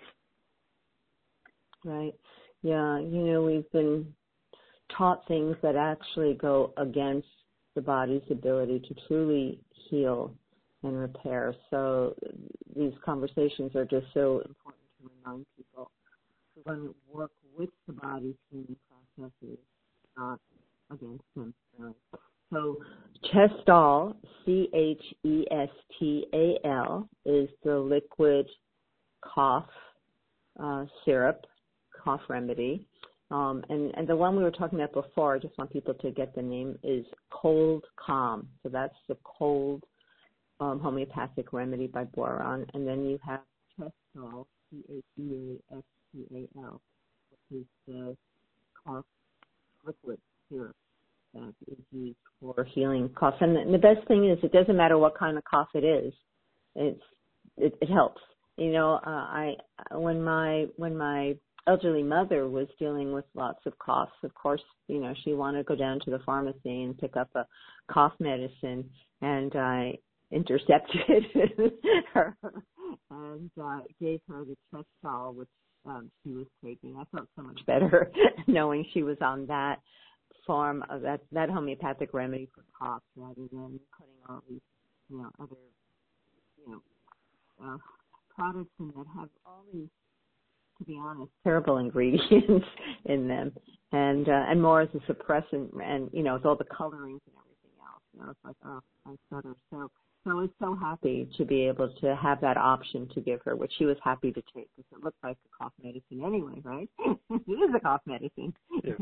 Right. Yeah, you know, we've been taught things that actually go against the body's ability to truly heal and repair. So these conversations are just so important to remind people to want to work with the body's healing processes, not against them. Right? So Chestol, C H E S T A L, is the liquid cough uh, syrup, cough remedy. Um, and, and the one we were talking about before, I just want people to get the name, is Cold Calm. So that's the cold um, homeopathic remedy by Boiron. And then you have Chestol, C H E A S T A L, which is the cough liquid syrup that is used for healing coughs. And the best thing is, it doesn't matter what kind of cough it is. It's it, it helps. You know, uh, I when my when my elderly mother was dealing with lots of coughs, of course, you know, she wanted to go down to the pharmacy and pick up a cough medicine, and I intercepted her and uh, gave her the Chestol, which um, she was taking. I felt so much better knowing she was on that form of that, that homeopathic remedy for coughs, rather than putting all these, you know, other, you know, uh, products in that have all these, to be honest, terrible ingredients in them, and uh, and more as a suppressant, and you know, with all the colorings and everything else. You know, it's like, oh, I stutter. So, so I was so happy to be able to have that option to give her, which she was happy to take, because it looked like a cough medicine anyway, right? It is a cough medicine. Yeah.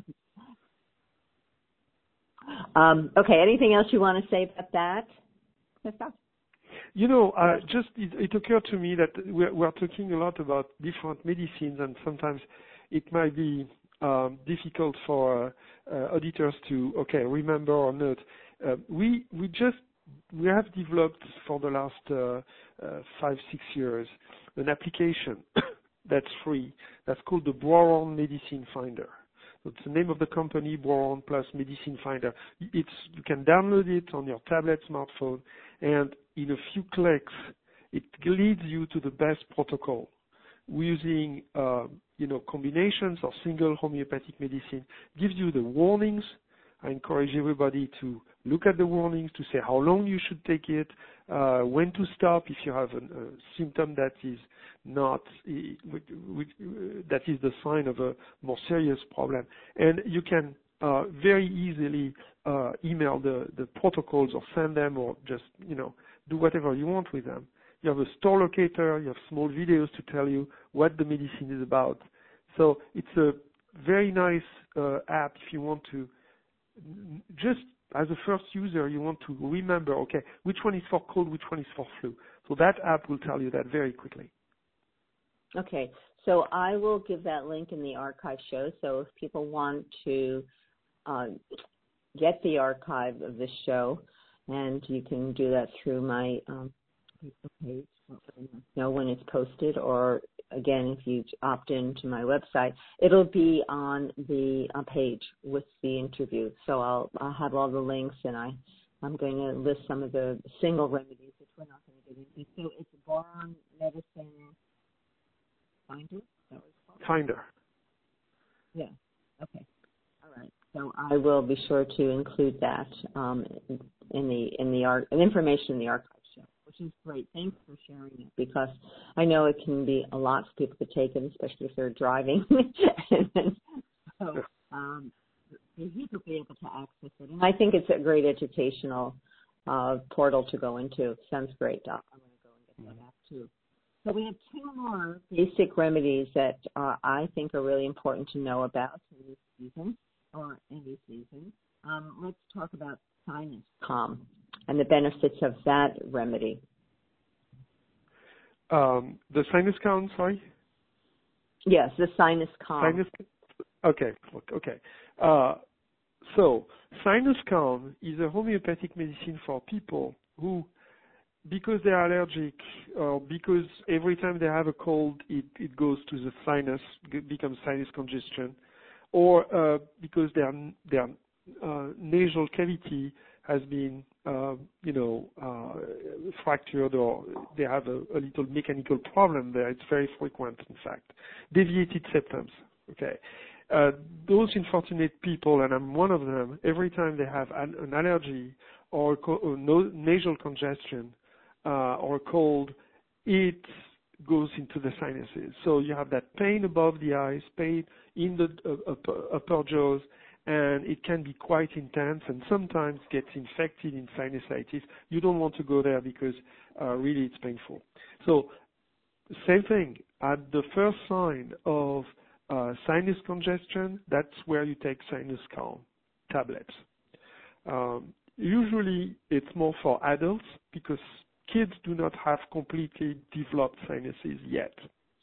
um, okay. Anything else you want to say about that? Christophe? You know, uh, just it, it occurred to me that we're, we're talking a lot about different medicines, and sometimes it might be um, difficult for uh, uh, auditors to, okay, remember or not. Uh, we we just we have developed for the last uh, uh, five six years an application that's free. That's called the Boiron Medicine Finder. It's the name of the company, Boiron plus Medicine Finder. It's, you can download it on your tablet, smartphone, and in a few clicks, it leads you to the best protocol. Using, uh, you know, combinations or single homeopathic medicine gives you the warnings. I encourage everybody to look at the warnings, to say how long you should take it, uh, when to stop if you have a, a symptom that is not, which, which, uh, that is the sign of a more serious problem. And you can uh, very easily uh, email the, the protocols or send them or just, you know, do whatever you want with them. You have a store locator, you have small videos to tell you what the medicine is about. So it's a very nice uh, app if you want to, just as a first user, you want to remember, okay, which one is for cold, which one is for flu. So that app will tell you that very quickly. Okay, so I will give that link in the archive show. So if people want to uh, get the archive of this show, and you can do that through my um, page, know when it's posted, or again, if you opt into my website, it'll be on the uh, page with the interview. So I'll, I'll have all the links, and I, I'm going to list some of the single remedies, which we're not going to get into. So it's a boron medicine finder? Is that what it's called? Finder. Yeah. Okay. All right. So I will be sure to include that um, in the in the art information in the archive show, which is great. Thanks for sharing it, because I know it can be a lot for people to take it, especially if they're driving. and then, so um, you could be able to access it. And I think it's a great educational uh, portal to go into. Sounds great, Doc. I'm going to go and get that app too. So we have two more basic remedies that uh, I think are really important to know about in this season or any season. Um, let's talk about Sinus Calm and the benefits of that remedy. Um, the Sinus Calm, sorry? Yes, the Sinus Calm. Sinus, okay, okay. Uh, so Sinus Calm is a homeopathic medicine for people who, because they are allergic, or because every time they have a cold, it, it goes to the sinus, it becomes sinus congestion, or uh, because their their uh, nasal cavity has been, uh, you know, uh, fractured, or they have a, a little mechanical problem there. It's very frequent, in fact. Deviated septums. Okay. Uh, those unfortunate people, and I'm one of them, every time they have an, an allergy or, co- or no, nasal congestion, Uh, or cold, it goes into the sinuses. So you have that pain above the eyes, pain in the uh, upper, upper jaws, and it can be quite intense and sometimes gets infected in sinusitis. You don't want to go there because uh, really it's painful. So same thing, at the first sign of uh, sinus congestion, that's where you take Sinus Calm tablets. Um, usually it's more for adults because kids do not have completely developed sinuses yet.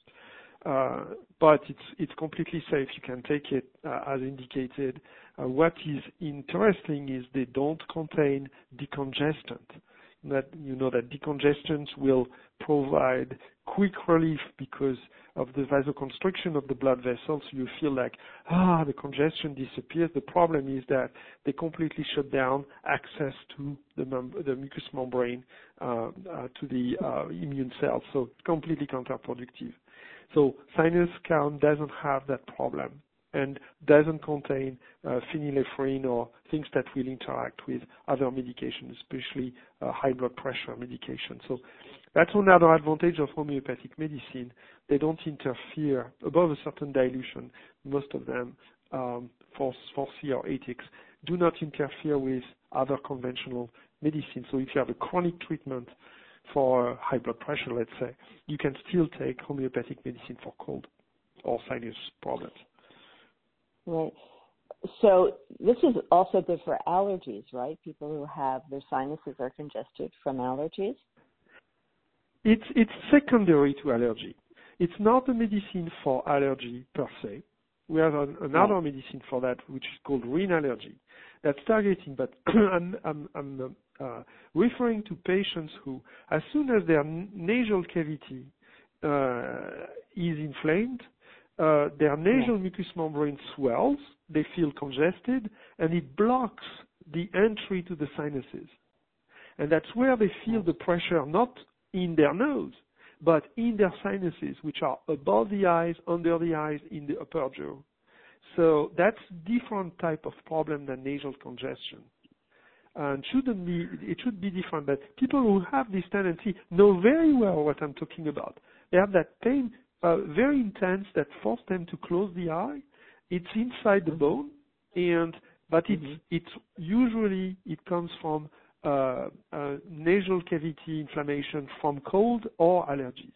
Uh, but it's it's completely safe. You can take it uh, as indicated. Uh, what is interesting is they don't contain decongestant. That you know that decongestants will provide quick relief because of the vasoconstriction of the blood vessels. You feel like ah the congestion disappears. The problem is that they completely shut down access to the mem- the mucous membrane uh, uh, to the uh, immune cells. So it's completely counterproductive. So Sinus Calm doesn't have that problem and doesn't contain uh, phenylephrine or things that will interact with other medications, especially uh, high blood pressure medication. So that's another advantage of homeopathic medicine. They don't interfere above a certain dilution. Most of them, um, for, for C or Atix, do not interfere with other conventional medicine. So if you have a chronic treatment for high blood pressure, let's say, you can still take homeopathic medicine for cold or sinus problems. Right. So this is also good for allergies, right? People who have their sinuses are congested from allergies. It's it's secondary to allergy. It's not a medicine for allergy per se. We have an, another right. medicine for that, which is called rhine allergy. That's targeting, but I'm, I'm, I'm uh, referring to patients who, as soon as their nasal cavity uh, is inflamed, uh, their nasal yeah. mucous membrane swells, they feel congested, and it blocks the entry to the sinuses. And that's where they feel the pressure not in their nose, but in their sinuses, which are above the eyes, under the eyes, in the upper jaw. So that's different type of problem than nasal congestion. And shouldn't be, it should be different. But people who have this tendency know very well what I'm talking about. They have that pain, uh, very intense, that forces them to close the eye. It's inside the bone, and but it's mm-hmm. it's usually it comes from uh, uh, nasal cavity inflammation from cold or allergies.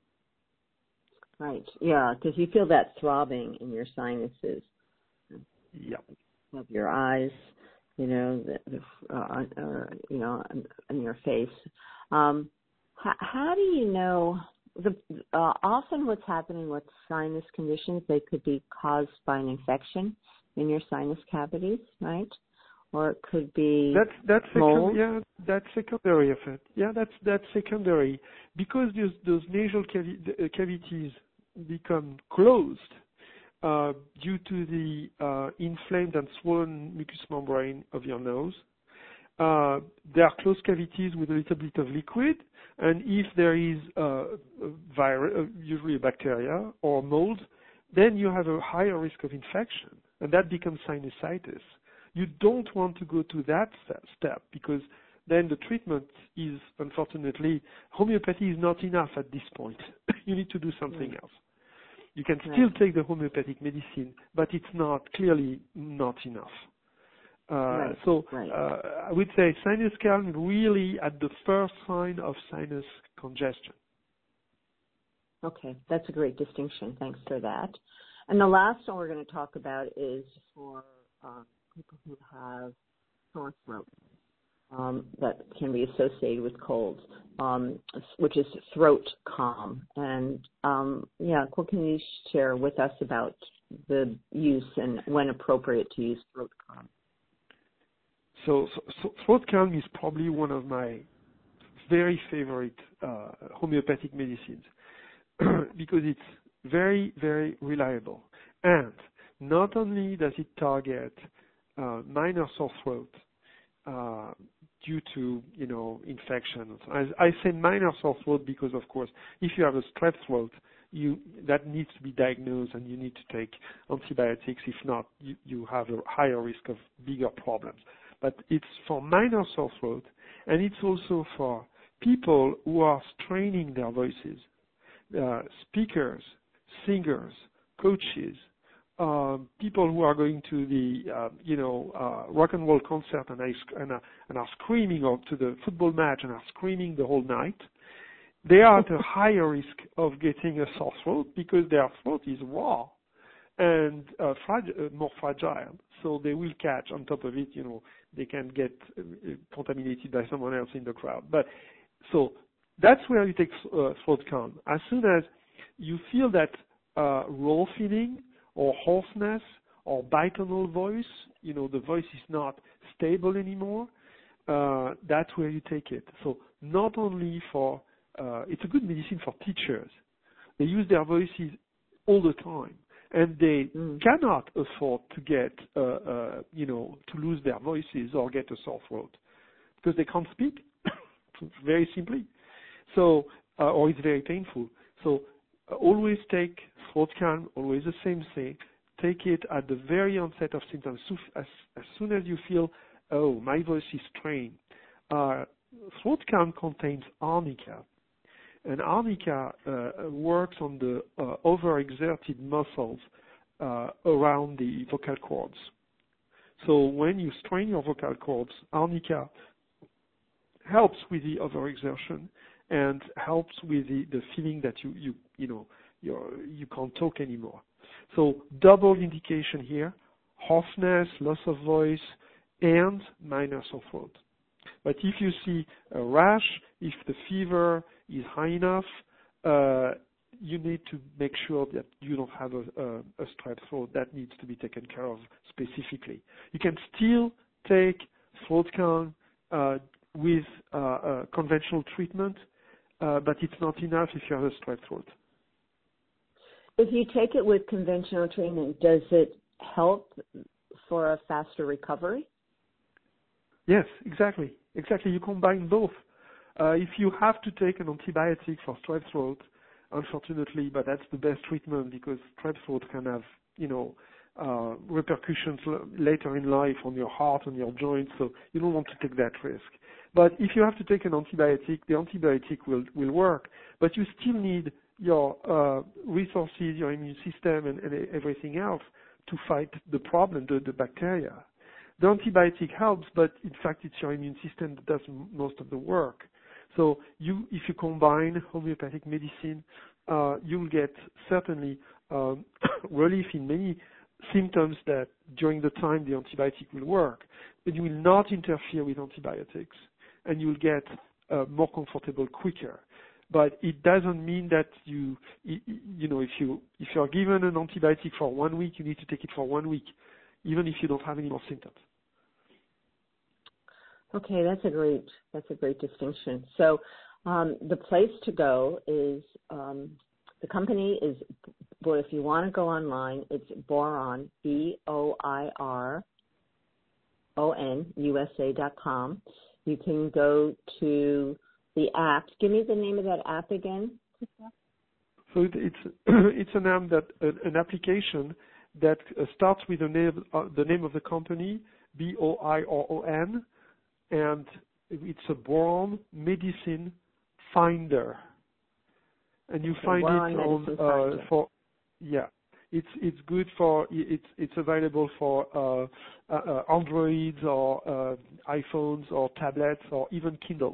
Right. Yeah, because you feel that throbbing in your sinuses. Yeah. Of your eyes. You know, the, the, uh, or, you know, in your face. Um, how, how do you know? The, uh, often, what's happening with sinus conditions, they could be caused by an infection in your sinus cavities, right? Or it could be that's that's mold. Second, yeah, that's secondary effect. Yeah, that's that's secondary because those those nasal cavi- cavities become closed. Uh, due to the uh, inflamed and swollen mucous membrane of your nose. Uh, there are closed cavities with a little bit of liquid, and if there is uh, a virus, uh, usually a bacteria or mold, then you have a higher risk of infection, and that becomes sinusitis. You don't want to go to that step because then the treatment is, unfortunately, homeopathy is not enough at this point. You need to do something mm. else. You can still right. take the homeopathic medicine, but it's not clearly not enough. Uh, right. So right. Uh, I would say sinus calm really at the first sign of sinus congestion. Okay, that's a great distinction. Thanks for that. And the last one we're going to talk about is for uh, people who have sore throat. Um, that can be associated with colds, um, which is throat calm. And, um, yeah, what can you share with us about the use and when appropriate to use throat calm? So, so, so throat calm is probably one of my very favorite uh, homeopathic medicines because it's very, very reliable. And not only does it target uh, minor sore throat, uh, due to, you know, infections. I, I say minor sore throat because, of course, if you have a strep throat, you, that needs to be diagnosed and you need to take antibiotics. If not, you, you have a higher risk of bigger problems. But it's for minor sore throat, and it's also for people who are straining their voices, uh, speakers, singers, coaches, Um, people who are going to the, uh, you know, uh, rock and roll concert and, I, and, uh, and are screaming, or to the football match and are screaming the whole night, they are at a higher risk of getting a sore throat because their throat is raw and uh, frag- uh, more fragile. So they will catch on top of it, you know, they can get uh, contaminated by someone else in the crowd. But so that's where you take uh, throat calm. As soon as you feel that uh, raw feeling, or hoarseness, or bitonal voice, you know, the voice is not stable anymore, uh, that's where you take it. So not only for, uh, it's a good medicine for teachers. They use their voices all the time, and they mm. cannot afford to get, uh, uh, you know, to lose their voices or get a sore throat, because they can't speak, very simply. So, uh, or it's very painful. So, always take throat calm, always the same thing. Take it at the very onset of symptoms. So as, as soon as you feel, oh, my voice is strained. Uh, throat calm contains arnica. And arnica uh, works on the uh, overexerted muscles uh, around the vocal cords. So when you strain your vocal cords, arnica helps with the overexertion and helps with the, the feeling that you, you, you know, you're, you can't talk anymore. So double indication here, hoarseness, loss of voice, and minor sore throat. But if you see a rash, if the fever is high enough, uh, you need to make sure that you don't have a, a, a strep throat. That needs to be taken care of specifically. You can still take throat calm uh, with uh, uh, conventional treatment, uh, but it's not enough if you have a strep throat. If you take it with conventional treatment, does it help for a faster recovery? Yes, exactly. Exactly. You combine both. Uh, if you have to take an antibiotic for strep throat, unfortunately, but that's the best treatment because strep throat can have, you know, uh, repercussions l- later in life on your heart, on your joints, so you don't want to take that risk. But if you have to take an antibiotic, the antibiotic will, will work, but you still need your uh, resources, your immune system, and, and everything else to fight the problem, the, the bacteria. The antibiotic helps, but in fact, it's your immune system that does m- most of the work. So you, if you combine homeopathic medicine, uh, you'll get certainly um, relief in many symptoms that during the time the antibiotic will work, but you will not interfere with antibiotics, and you'll get uh, more comfortable quicker. But it doesn't mean that you, you know, if you if you're given an antibiotic for one week, you need to take it for one week, even if you don't have any more symptoms. Okay, that's a great that's a great distinction. So um, the place to go is um, the company is. Well, if you want to go online, it's Boiron, B O I R O N U S A dot com. You can go to the app. Give me the name of that app again. So it, it's it's an app that an application that uh, starts with the name uh, the name of the company, B O I R O N, and it's a Boiron Medicine Finder, and you Okay, find Boiron it on uh, for yeah. It's it's good for it's it's available for uh, uh, uh, Androids or uh, iPhones or tablets or even Kindles.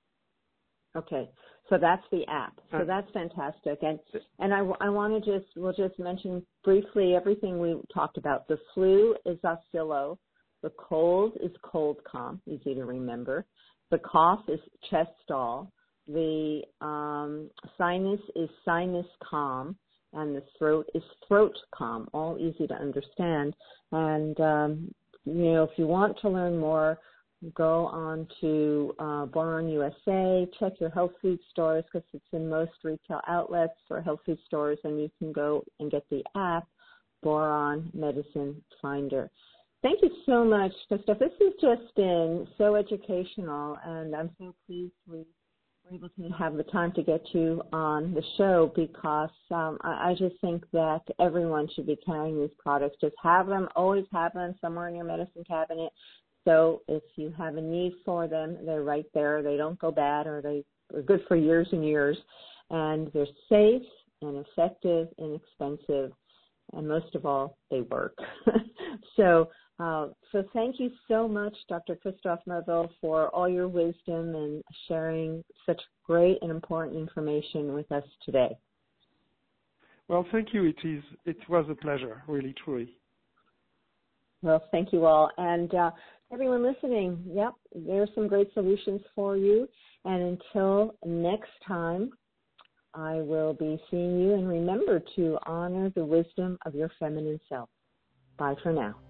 Okay, so that's the app. So that's fantastic. And and I, I want to just we'll just mention briefly everything we talked about. The flu is Oscillo. The cold is Cold Calm, easy to remember. The cough is Chestol. The um, sinus is Sinus Calm. And the throat is Throat Calm, all easy to understand. And, um, you know, if you want to learn more, go on to uh, Boiron U S A, check your health food stores because it's in most retail outlets for health food stores, and you can go and get the app, Boiron Medicine Finder. Thank you so much, Christophe. This has just been so educational, and I'm so pleased we able to have the time to get you on the show because um, I, I just think that everyone should be carrying these products. Just have them, always have them somewhere in your medicine cabinet. So if you have a need for them, they're right there. They don't go bad, or they are good for years and years. And they're safe and effective, inexpensive, and most of all, they work. so Uh, so thank you so much, Doctor Christophe Merville, for all your wisdom and sharing such great and important information with us today. Well, thank you. It is. It was a pleasure, really, truly. Well, thank you all. And uh, everyone listening, yep, there's some great solutions for you. And until next time, I will be seeing you. And remember to honor the wisdom of your feminine self. Bye for now.